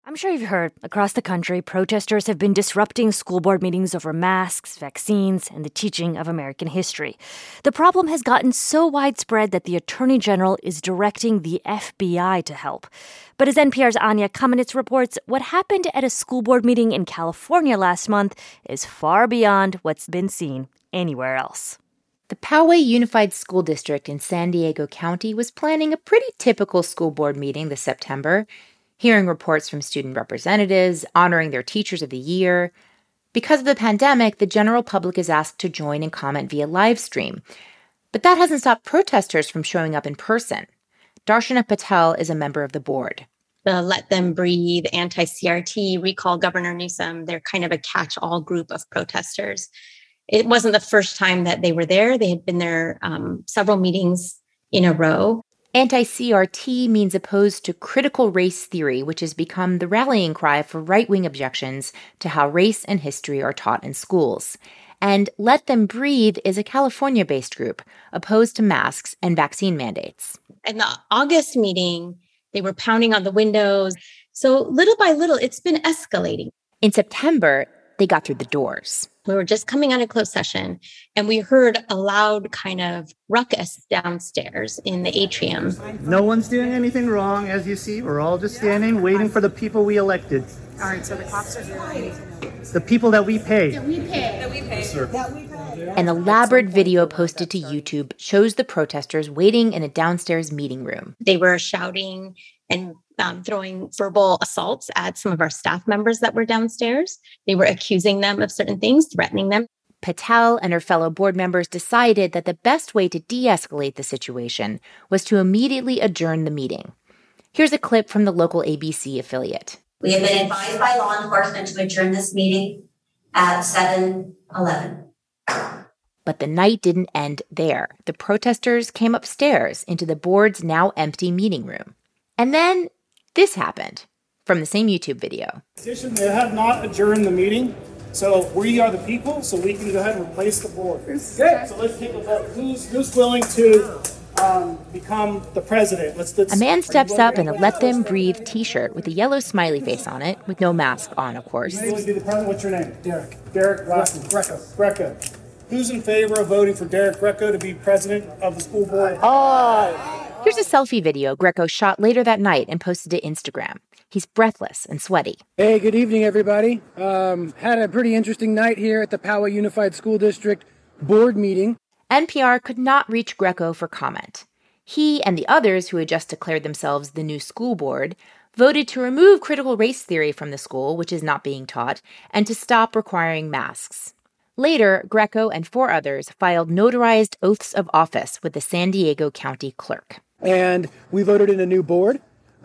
I'm sure you've heard, across the country, protesters have been disrupting school board meetings over masks, vaccines, and the teaching of American history. The problem has gotten so widespread that the Attorney General is directing the FBI to help. But as NPR's Anya Kamenetz reports, what happened at a school board meeting in California last month is far beyond what's been seen anywhere else. The Poway Unified School District in San Diego County was planning a pretty typical school board meeting this September, hearing reports from student representatives, honoring their Teachers of the Year. Because of the pandemic, the general public is asked to join and comment via live stream. But that hasn't stopped protesters from showing up in person. Darshana Patel is a member of the board. The Let Them Breathe, anti-CRT, recall Governor Newsom, they're kind of a catch-all group of protesters. It wasn't the first time that they were there. They had been there several meetings in a row. Anti-CRT means opposed to critical race theory, which has become the rallying cry for right-wing objections to how race and history are taught in schools. And Let Them Breathe is a California-based group opposed to masks and vaccine mandates. In the August meeting, they were pounding on the windows. So little by little, it's been escalating. In September, they got through the doors. We were just coming out of closed session, and we heard a loud kind of ruckus downstairs in the atrium. No one's doing anything wrong, as you see. We're all just standing, waiting for the people we elected. All right, so the cops are here. The people that we pay. That we pay. Yes, sir. An elaborate video posted to YouTube shows the protesters waiting in a downstairs meeting room. They were shouting and throwing verbal assaults at some of our staff members that were downstairs. They were accusing them of certain things, threatening them. Patel and her fellow board members decided that the best way to de-escalate the situation was to immediately adjourn the meeting. Here's a clip from the local ABC affiliate. We have been advised by law enforcement to adjourn this meeting at 7:11. But the night didn't end there. The protesters came upstairs into the board's now empty meeting room. And then this happened from the same YouTube video. They have not adjourned the meeting, so we are the people, so we can go ahead and replace the board. Good. So let's take a vote. Who's willing to become the president? A man steps up in a Let Them Breathe t-shirt with a yellow smiley face on it, with no mask on, of course. You want to be the president? What's your name? Derek Greco. Who's in favor of voting for Derek Greco to be president of the school board? Here's a selfie video Greco shot later that night and posted to Instagram. He's breathless and sweaty. Hey, good evening, everybody. Had a pretty interesting night here at the Poway Unified School District board meeting. NPR could not reach Greco for comment. He and the others who had just declared themselves the new school board voted to remove critical race theory from the school, which is not being taught, and to stop requiring masks. Later, Greco and 4 others filed notarized oaths of office with the San Diego County clerk. And we voted in a new board.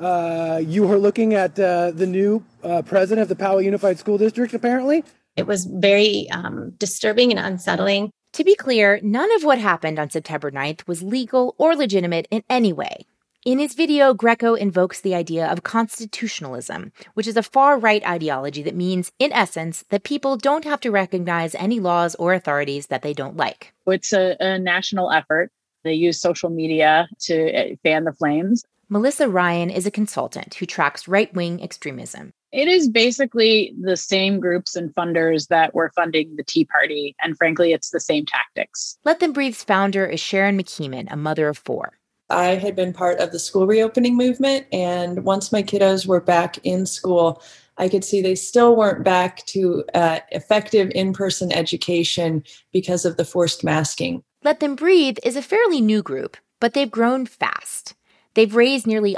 You are looking at the new president of the Poway Unified School District, apparently. It was very disturbing and unsettling. To be clear, none of what happened on September 9th was legal or legitimate in any way. In his video, Greco invokes the idea of constitutionalism, which is a far-right ideology that means, in essence, that people don't have to recognize any laws or authorities that they don't like. It's a national effort. They use social media to fan the flames. Melissa Ryan is a consultant who tracks right-wing extremism. It is basically the same groups and funders that were funding the Tea Party, and frankly, it's the same tactics. Let Them Breathe's founder is Sharon McKeeman, a mother of 4. I had been part of the school reopening movement, and once my kiddos were back in school, I could see they still weren't back to effective in-person education because of the forced masking. Let Them Breathe is a fairly new group, but they've grown fast. They've raised nearly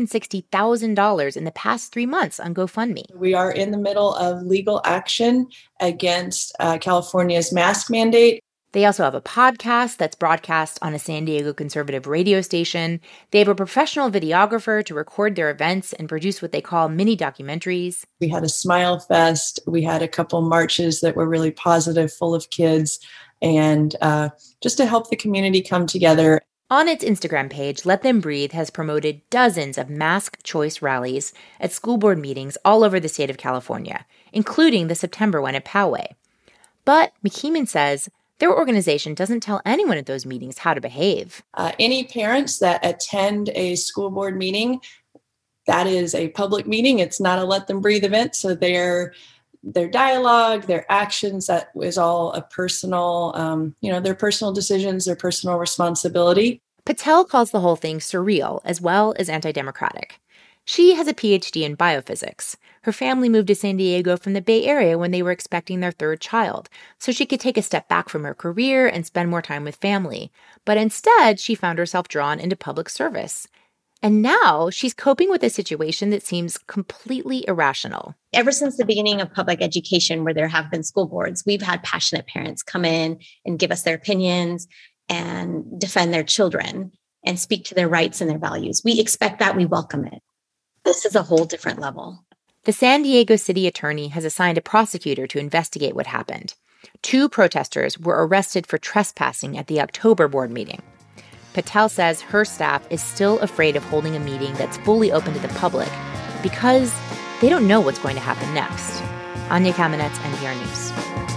$160,000 in the past 3 months on GoFundMe. We are in the middle of legal action against California's mask mandate. They also have a podcast that's broadcast on a San Diego conservative radio station. They have a professional videographer to record their events and produce what they call mini documentaries. We had a Smile Fest. We had a couple marches that were really positive, full of kids, and just to help the community come together. On its Instagram page, Let Them Breathe has promoted dozens of mask choice rallies at school board meetings all over the state of California, including the September one at Poway. But McKeeman says their organization doesn't tell anyone at those meetings how to behave. Any parents that attend a school board meeting that is a public meeting. It's not a let them breathe event. So their dialogue, their actions, that is all a personal, their personal decisions, their personal responsibility. Patel calls the whole thing surreal as well as anti-democratic. She has a PhD in biophysics. Her family moved to San Diego from the Bay Area when they were expecting their third child, so she could take a step back from her career and spend more time with family. But instead, she found herself drawn into public service. And now she's coping with a situation that seems completely irrational. Ever since the beginning of public education, where there have been school boards, we've had passionate parents come in and give us their opinions and defend their children and speak to their rights and their values. We expect that. We welcome it. This is a whole different level. The San Diego city attorney has assigned a prosecutor to investigate what happened. 2 protesters were arrested for trespassing at the October board meeting. Patel says her staff is still afraid of holding a meeting that's fully open to the public because they don't know what's going to happen next. Anya Kamenetz, NPR News.